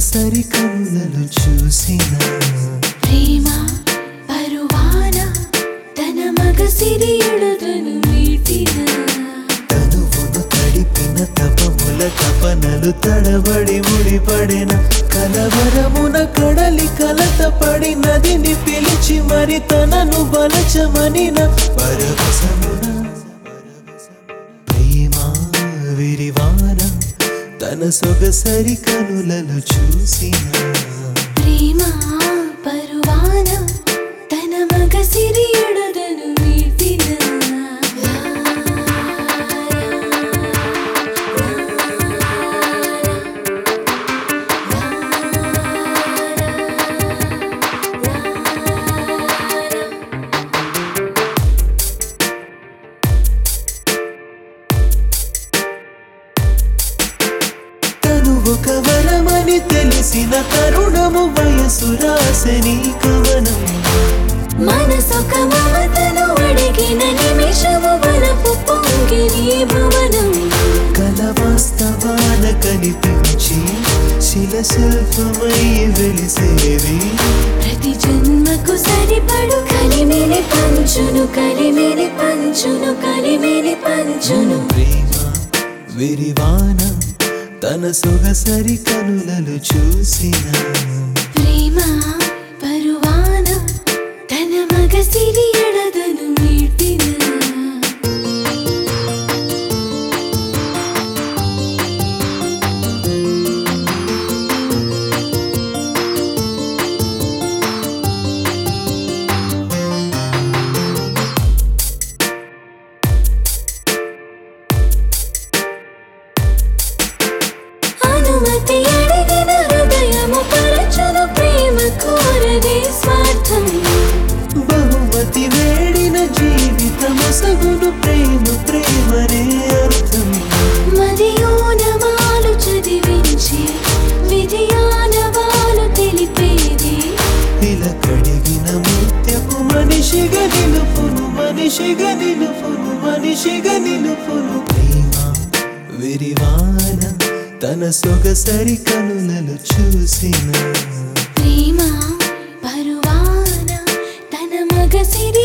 సొగసరి కనులను చూసిన ప్రేమ పరువాన తన మగ సిరియుడదను మీటిన తనువును తడిపిన తపముల తపనలు తడబడి ముడిపడిన కలవరమున కడలి కలత పడి నదిని పిలిచి మరి తనను బలచమనిన పరవశమున ప్రేమ విరివాన తన సొగసరి కనులను చూసిన ప్రేమ పరువాన తన మగ సిరియుడదను మీటిన ఒక వరమని తెలిసిన తరుణము వయసు రాసని కవనం మనసొక మమతను అడిగిన నిమిషము వరపు పొంగిని భువనం కల వాస్తవాన కనిపించి శిలశిల్పమై వెలిసేవి ప్రతి జన్మకు సరిపడు కలిమిని పంచును కలిమిని పంచును కలిమిని పంచును ప్రేమ విరివాన తన సొగసరి కనులను చూసిన ప్రేమ పరువాన తన మగ సిరియుడదను మీటిన అనుమతి అడిగిన హృదయము పరచును ప్రేమ కోరదే స్వార్థం బహుమతి వేడిన జీవితము సగును ప్రేమ ప్రేమనే అర్థం మదియోనవాలు చదివించి విజయానవాలు తెలిపేది ఇలా కడిగిన ముత్యపు మనిషిగా నిలుపును మనిషిగా నిలుపును మనిషిగా నిలుపును ప్రేమ విరివాన తన సొగసరి కనులను చూసిన ప్రేమ పరువాన తన మగ సిరి